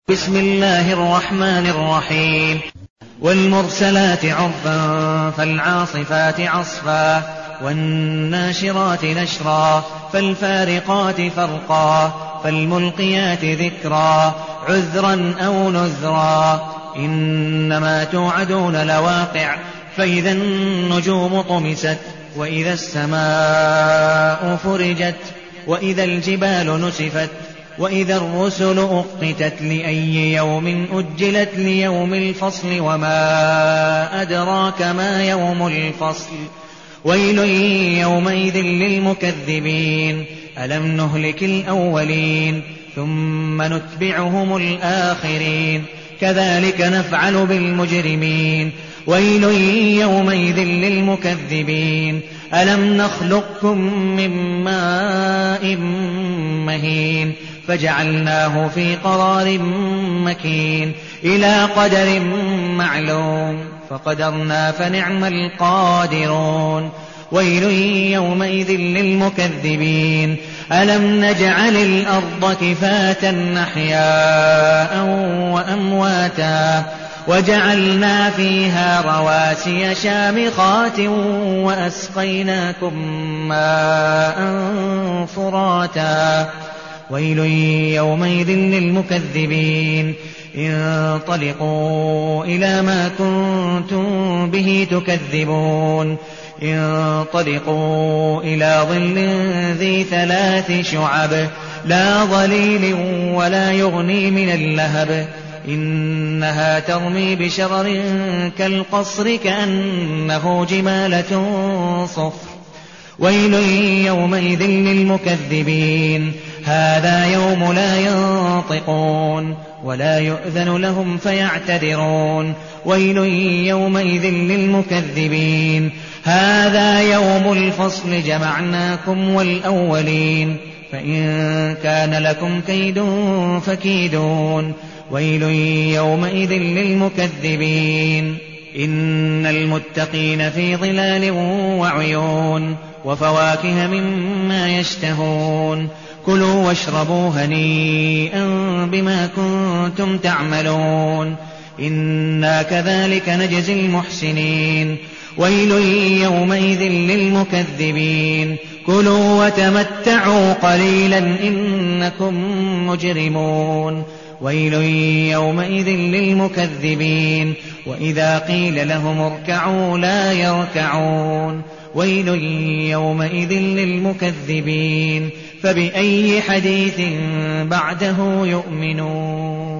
بسم الله الرحمن الرحيم. والمرسلات عرفا فالعاصفات عصفا والناشرات نشرا فالفارقات فرقا فالملقيات ذكرا عذرا أو نذرا إنما توعدون لواقع فإذا النجوم طمست وإذا السماء فرجت وإذا الجبال نسفت وإذا الرسل أقتت لأي يوم أجلت ليوم الفصل وما أدراك ما يوم الفصل ويل يومئذ للمكذبين ألم نهلك الأولين ثم نتبعهم الآخرين كذلك نفعل بالمجرمين ويل يومئذ للمكذبين ألم نخلقكم من ماء مهين فجعلناه في قرار مكين إلى قدر معلوم فقدرنا فنعم القادرون ويل يومئذ للمكذبين ألم نجعل الأرض كفاة أحياء وأمواتا وجعلنا فيها رواسي شامخات وأسقيناكم ماء فراتا ويل يومئذ للمكذبين انطلقوا إلى ما كنتم به تكذبون انطلقوا إلى ظل ذي 3 شعب لا ظليل ولا يغني من اللهب إنها ترمي بشرر كالقصر كأنه جمالة صفر ويل يومئذ للمكذبين هذا يوم لا ينطقون ولا يؤذن لهم فيعتذرون ويل يومئذ للمكذبين هذا يوم الفصل جمعناكم والأولين فإن كان لكم كيد فكيدون ويل يومئذ للمكذبين إن المتقين في ظلال وعيون وفواكه مما يشتهون كلوا واشربوا هنيئا بما كنتم تعملون إنا كذلك نجزي المحسنين ويل يومئذ للمكذبين كلوا وتمتعوا قليلا إنكم مجرمون ويل يومئذ للمكذبين وإذا قيل لهم اركعوا لا يركعون ويل يومئذ للمكذبين فبأي حديث بعده يؤمنون.